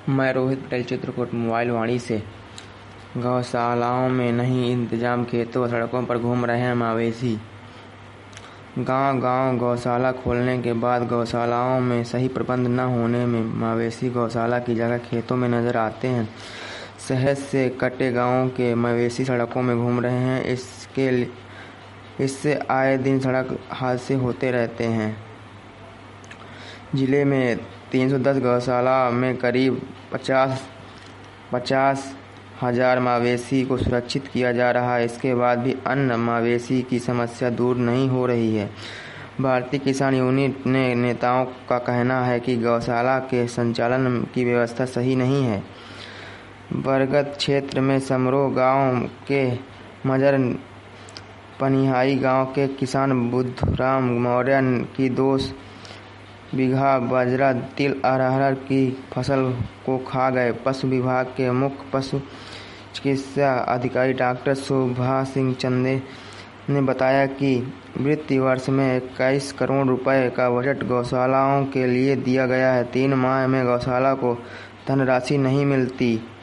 मैं रोहित पटेल चित्रकूट मोबाइल वाणी से। गौशालाओं में नहीं इंतजाम, खेतों व सड़कों पर घूम रहे हैं मवेशी। गांव-गांव गौशाला खोलने के बाद गौशालाओं में सही प्रबंध न होने में मवेशी गौशाला की जगह खेतों में नजर आते हैं। शहर से कटे गांवों के मवेशी सड़कों में घूम रहे हैं। इससे आए दिन सड़क हादसे होते रहते हैं। जिले में 310 गौशाला में करीब 50,000 मवेशी को सुरक्षित किया जा रहा है। इसके बाद भी अन्य मवेशी की समस्या दूर नहीं हो रही है। भारतीय किसान यूनियन ने नेताओं का कहना है कि गौशाला के संचालन की व्यवस्था सही नहीं है। बरगद क्षेत्र में समरोह गांव के मजर पनिहाई गांव के किसान बुद्धराम मौर्य की 2 बीघा बाजरा, तिल, अरहर की फसल को खा गए। पशु विभाग के मुख्य पशु चिकित्सा अधिकारी डॉक्टर सुभाष सिंह चंदे ने बताया कि वित्तीय वर्ष में 21 करोड़ रुपए का बजट गौशालाओं के लिए दिया गया है। 3 माह में गौशाला को धनराशि नहीं मिलती।